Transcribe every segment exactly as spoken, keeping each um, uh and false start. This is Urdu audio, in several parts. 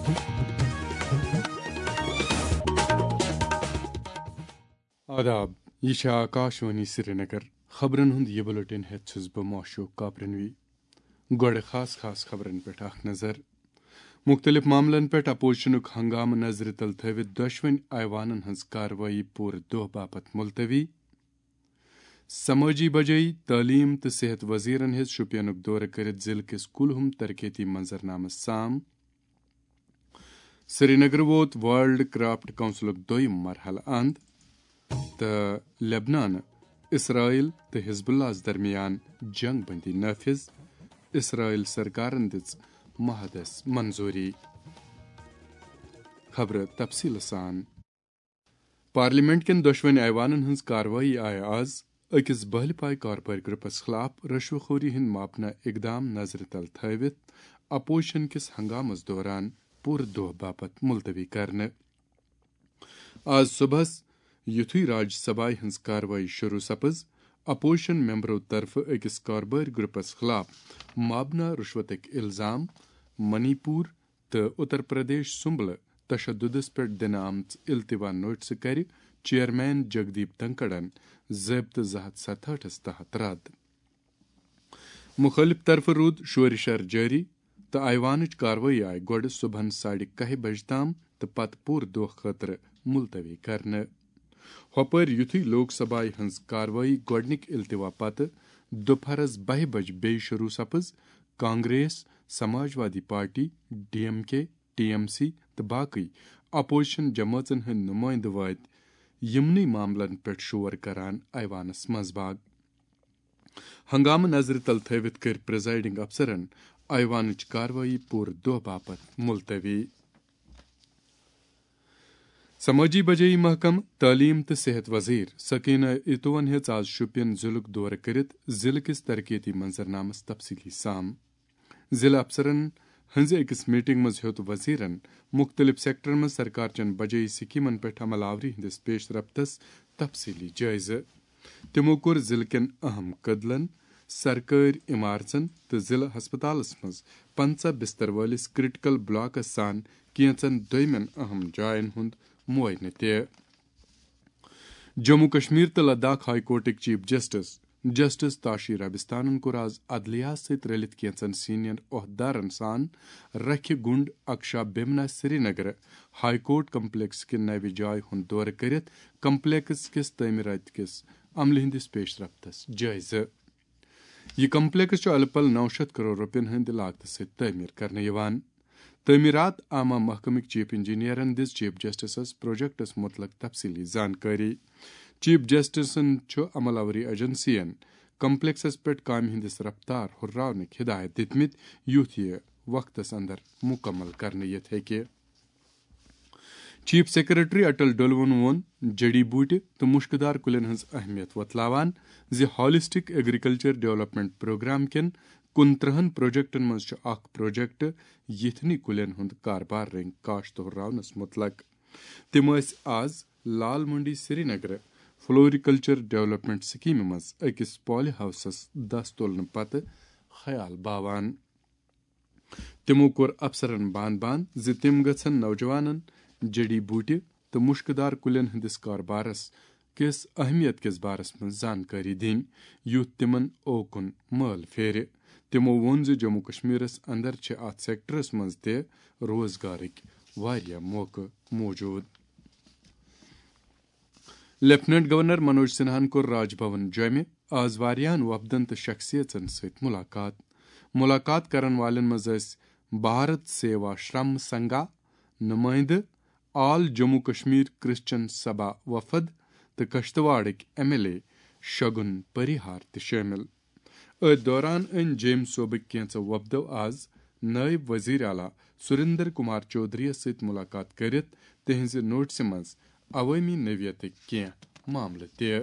آداب، یہ آکاشوانی سری نگر خبرن ہند یہ بلٹن ہیت چھس بہ موشوق کابرنوی گوڑ خاص خاص خبرن پہ اخ نظر مختلف معاملن پہ اپوزیشنک ہنگامہ نظر تل تھوت دشوین ایوانن ہز کاروائی پور دہ باپت ملتوی سماجی بجائی تعلیم تو صحت وزیرن ہز شپینک دورہ کرت ضلع کس کلہم ترقیتی منظرنامہ سام سری نگر ووت ورلڈ کرافٹ کونسلک دویم مرحلہ اند تو لبنان اسرائیل تو حزب اللہ درمیان جنگ بندی نافذ اسرائیل سرکارن دژ محادث منظوری خبر تفصیل سان پارلیمنٹ کن دشوین ایوانن ہز کاروائی آئے آز اکس بہل پائے کارپور گروپس خلاف رشوہ خوری ہند ماپنہ اقدام نظر تل تھوت اپوزیشن کس ہنگامس دوران پور دہ باپت ملتوی کرنے آز صبح یتھوی راجیہ سبھا ہز کاروائی شروع سپز اپوزیشن ممبرو طرف اکس کاربار گروپس خلاف مابنہ رشوتک الزام منی پور تو اتر پردیش سنبل تشددس پہ دن آمت التوا نوٹس کر چیئرمین جگدیپ دھنکڑن ضابطہ زٕ ہتھ ستہٲٹھس تحت رد مخالف طرف رود شور شر جاری تو ایوانچ کاروائی آئی گوڑ صبح ساڑھے کہہ بج تام تو پتہ پور دہ خاطر ملتوی کرنے ہوپر یتھوی لوک سبھا ہز کاروائی گوڈنک التوا پتہ دوپہرس بہ بج بی شروع سپز Congress Samajwadi party D M K T M C تو باقی اپوزیشن جماعتن ہند نمائندہ وات یمنی معاملن پہ شور کران ایوانس مز باغ ہنگامہ نظر تل تھوت کر پریزائڈنگ افسرن ایوانچ کاروائی پور دہ باپت ملتوی سماجی بجائی محکمہ تعلیم تو صحت وزیر سکینہ اتوون ہیژ آز شپین ضلع دورہ کرت ضلع کس ترقیتی منظرنامس تفصیلی سام ضلع افسرن ہنز اکس میٹنگ مز ہیوت وزیرن مختلف سیکٹرن مز سرکار چن بجائی سکیمن پہ عمل آوری ہندس پیش رفتس تفصیلی جائزہ تمو کور ضلع کن اہم کدلن سرکاری عمارتن تو ضلع ہسپتالس مز پنچہ بستر ولس کرٹیکل بلاکس سان کینچن دویمن اہم جائن ہند معائنہ تہ جموں کشمیر تو لداخ ہائی کورٹک چیف جسٹس جسٹس تاشیر ابستانن کور آز عدلیہ ست رلت کینچن سینئر عہدیدارن سان رکھ گنڈ اکشا بیمنا Srinagar high court complex کن نو جائے ہند دورہ کرت کمپلیکس کس تعمیرات کس عمل ہندس پیش رفتس جائزہ یہ کمپلیکس الہ پل نو شیت کروڑ روپین ہند لاگت ست تعمیر کرنے یوان تعمیرات عامہ محکمک چیف انجینئرن دژ چیف جسٹسس پروجیکٹس متعلق تفصیلی زانکاری چیف جسٹسن عمل آوری ایجنسین کمپلیکسس پہ کام ہندس رفتار ہرراونک ہدایت دتمت یوتھ یہ وقتس اندر مکمل کرنے یت ہیکہ چیف سیکرٹری اٹل ڈولون وون جڑی بوٹہ تو مشکدار کلین ہز اہمیت وتلاوان زِ ہالسٹک ایگریکلچر ڈیولپمنٹ پروگرام کین کنترہن پروجیکٹن مز اخ پروجیکٹ یتھنی کلین ہند کاربار رنگ کاشت ہرراونس متعلق تم آز Lal Mandi Srinagar floriculture development scheme مز اکس پالی ہاؤسس دست تلنہ پتہ خیال باوان تمو کور افسرن بان بان زِ تم گژھن نوجوانن جڑی بوٹہ تو مشکدار کلین ہندس کاربارس کس اہمیت کس بارس من زانکاری دین یوتھ تمن اوکن مال پھیرِ تمو وون زِ جموں کشمیرس اندر چھ ات سیکٹرس مز تہ روزگارک واریاہ موقع موجود لیفٹننٹ گورنر منوج سنہاہن کور راج بھون جومہ آز واریاہن وفدن تو شخصیتن ست ملاقات ملاقات کرن والن مز بھارت سیواشرم سنگھا نمائندہ آل جموں کشمیر کرسچن سبھا وفد تو کشتواڑک M L A Shagun Parihar تہ شامل ات دوران ان جیم صوبک کینژو وفدو آز نائب وزیر اعلیٰ سریندر کمار چودھری ست ملاقات کرت تہنز نوٹس مز عوامی نوعیتک کینہ معاملہ تہ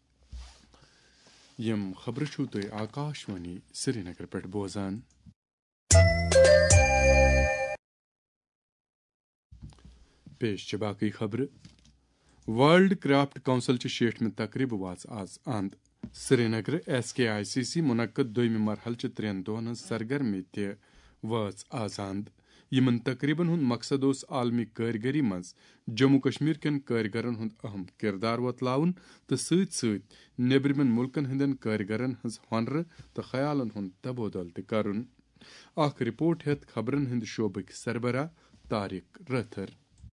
یم خبر چھو تہ آکاشوانی سری نگر پہ بوزان پیش چھ باقی خبر ورلڈ کرافٹ کونسل چہ شیٹھمہ تقریب واژ آز اند سری نگر ایس کے آئی سی سی منعقد دویمہ مرحلہ چہ ترین دہن ہز سرگرمی تہ واژ آز اند یمن تقریباً ہند مقصد اس عالمی کارگری مز جموں کشمیر کن کارگرن ہند اہم کردار وتلاون تو ست ست نیبرمن ملکن ہندن کارگرن ہز ہنر تو خیالن ہند تبادل تہ کرن. اخ رپورٹ ہت خبرن ہند شعبک سربراہ طارق رتھر.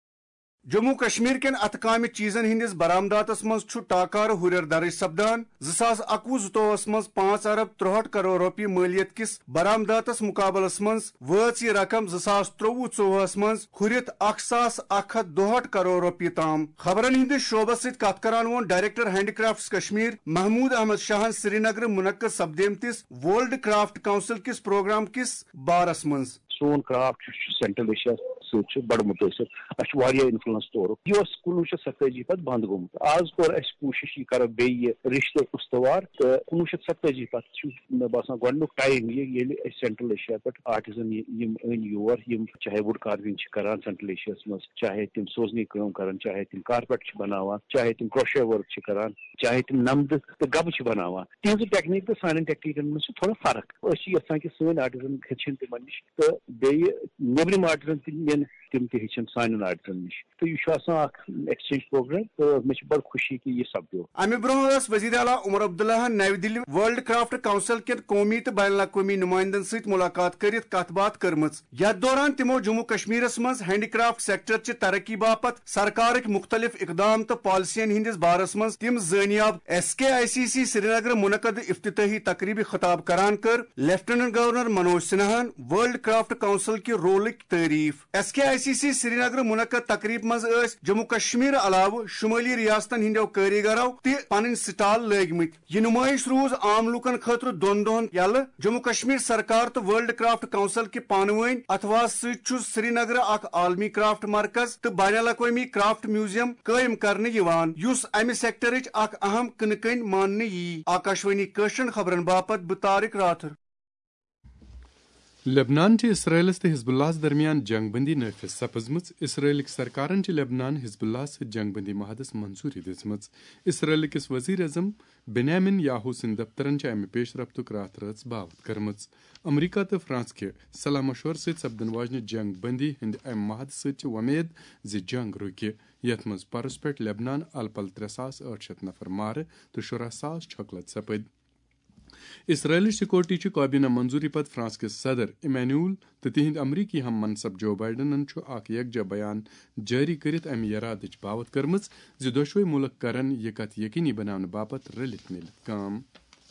جموں کشمیر کن اتکام چیزن ہندس برآمداتس مز ٹاکار ہریر درج سپدان زاس اکوہ زٕتووُہس مز پانچ ارب ترہٹ کروڑ روپیہ مالیت کس برآمداتس مقابلس مز وٲژ یہ رقم زاس ترووُہ ژووُہس مز ہُرِتھ اکھ ساس اکھ ہتھ دُہٲٹھ کروڑ روپیہ تام. خبرن ہندس شعبس ست کت کران وون director handicrafts Kashmir Mahmood Ahmad شاہن سری نگر منعقد سپدیمتس ورلڈ کرافٹ کونسل کس پروگرام کس بارس مز. سون کرافٹ سینٹرل ایشیا ست بڑ متاثر اچھا واریاہ انفلوئنس طور یہ کنوہ شیت ستتجی پتہ بند گومت آز کور اس کوشش یہ کرو بیٚیہِ رشتہ استوار تو کنوہ شیت ستتجی پتہ مے باسان گۄڈنیُک ٹایم یہ ییٚلہِ سینٹرل ایشیا پہ آرٹزن یم أنۍ یور یم چاہے وُڈ کاروِنگ کران سینٹرل ایشیاہس مز چاہے تم سوزنی کٲم کران چاہے تم کارپیٹ بناوان چاہے تم کروشے ورک کران چاہے تم نمدٕ تو گبہٕ بناوان تہذ ٹیکنیک تو سان ٹیکنیکن مز تھوڑا فرق اس یژھان کہ سٲنۍ آرٹزن ہیٚچھن تمن نش تو بیٚیہِ نیبرِم آرٹزن تہِ نِن تم تہ ہیٚچھن سانٮ۪ن آرٹزن نش تو یہ اکھ ایکسچینج پروگرام تو مے چھ بڑ خوشی کہ یہ سپدیو. امہ برونٛہہ ٲس وزیر اعلیٰ عمر عبداللہ نو دِلہِ ورلڈ کرافٹ کونسل کٮ۪ن قومی تو بین الاقوامی نمائندن ست ملاقات کرتھ کتھ باتھ کٔرمٕژ. یتھ دوران تمو جموں کشمیرس مز ہینڈی کرافٹ سیکٹر چہ ترقی باپت سرکارک مختلف اقدام تو پالسین ہندس بارس مز تم زٲنیاب. ایس کے آئی سی سی سری نگر منعقد افتتاحی تقریبہ خطاب کران کر لیفٹیننٹ گورنر منوج سنہاہن ورلڈ کرافٹ کونسل کہ رولک تعریف. ایس کے آئی سی سی سری نگر منعقد تقریب مز ٲسۍ جموں کشمیر علاوہ شمالی ریاستن ہندو کاریگرو تہ پنن سٹال لٲگمٕتۍ. یہ نمائش روز عام لوکن خاطر دون دہن یلہٕ. جموں کشمیر سرکار تو ورلڈ کرافٹ کونسل کہ پانوٲنۍ اتھواس ست چھُ سری نگر اکھ عالمی کرافٹ مرکز تو بین الاقوامی کرافٹ میوزیم قائم کرنہٕ یوان یُس امہ سیکٹرٕچ اکھ اہم کٕنہٕ کٔنۍ ماننہٕ یی. آکاشوانی کٲشرٮ۪ن خبرن باپت بہٕ طارق راتھر. لبنان چہ اسرائیلس تو حزب اللہ درمیان جنگ بندی نافذ سپزمژ. اسرائیلک سرکارن چہ لبنان حزب اللہ ست جنگ بندی معاہدس منظوری دژمژ. اسرائیل کس وزیر اعظم بنیامن یاہو سند دفترن چھ امہ پیش رفتک راتھ رٲژ باوت کرمژ. امریکہ تو فرانس کہ صلاح مشور ست سپدن واجنہ جنگ بندی ہند امہ معاہدہ ست وۄمید ز جنگ رکہ. یتھ مز پرس پہ لبنان ال پل ترے ساس ٲٹھ شیتھ نفر مارٕ تو شراہ ساس چھۄکلت سپدۍ. اسرائیلچ سیکورٹی چہ کابینہ منظوری پتہ فرانس کس صدر ایمینوئل تو تہند امریکی ہم منصب جو بائیڈنن چھ اکھ یکجا بیان جاری کرتھ امہ یرادچ باوت کرمژ ز دۄشوے ملک کرن یہ کتھ یقینی بناونہٕ باپت رلتھ میلتھ کام.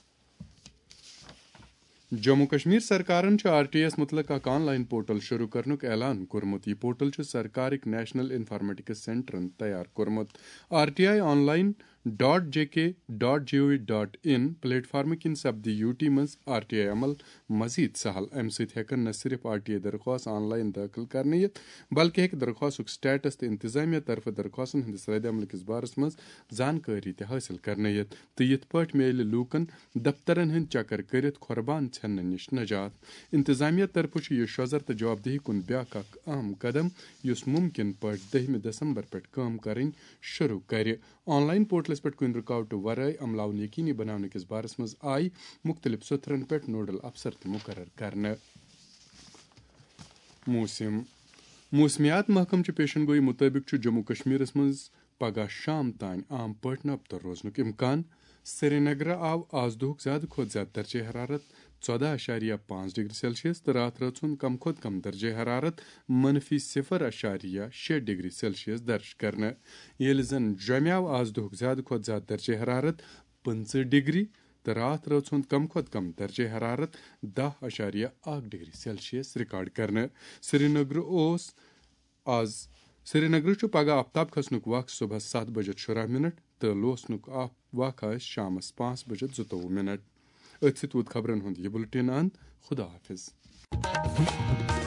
جموں کشمیر سرکارن آر ٹی ایس متعلق اک آن لائن پورٹل شروع کرنک اعلان کورمت. یہ پورٹل چھ سرکارک نیشنل انفارمیٹکس سینٹرن تیار کورمت. R T I online dot J K dot G O V dot I پلیٹ فارم کن سپدی یو ٹی مز آر ٹی آئی عمل مزید سہل. امہ ست ہیکن نہ صرف آر ٹی آئی درخواست آن لائن داخل کرنے یت بلکہ ہیکہ درخواستک سٹیٹس تو انتظامیہ طرف درخواستن ہندس رد عمل کس بارس مز زانکاری تہ حاصل کرنے یت تو یت پٲٹھۍ میلہ لوکن دفترن ہند چکر کرت کھۄربان ژھننہٕ نش نجات. انتظامیہ طرف یہ شوزر تو جواب دہی کن بیاکھ اکھ اہم قدم یس ممکن پٲٹھۍ دہمہ دسمبر پہ کٲم کرٕنۍ شروع کرِ. آن لائن پورٹلس پہ کن رکاوٹ ورائے عملاون یقینی بنانے کس بارس مز آئی مختلف سترن پہ نوڈل افسر تہ مقرر کرنے. موسم موسمیات محکم چہ پیشن گوئی مطابق جموں کشمیرس مز پگہ شام تان عام پٲٹھۍ نبتر روزنک امکان. سری نگر آو آز دہک زیادہ کھت زیادہ درجہ حرارت ژۄدہ اشاریہ پانچ ڈگری سیلسیس تو رات رٲژ ہُنٛد کم کھۄتہٕ کم درجہ حرارت منفی صفر اشاریہ شےٚ ڈگری سیلسیس درج کرنہٕ. ییٚلہِ زن جوٚمہِ آو آز دہک زیادہ کھۄتہٕ زیادہ درجہ حرارت پٕنژٕ ڈگری تو رات رٲژ ہُنٛد کم کھۄتہٕ کم درجہ حرارت دہ اشاریہ اکھ ڈگری سیلسیس ریکارڈ کرنہٕ. سری نگر اوس آز سری نگر چھُ پگہ آفتاب کھسنُک وق صبحس ستھ بجت شراہ منٹ تو لوسنُک وق آسہِ شامس پانژھ بجت زٕتووُہ منٹ. أتھۍ سۭتۍ ووت خبرن ہُنٛد یہِ بُلٹن اند. خدا حافظ.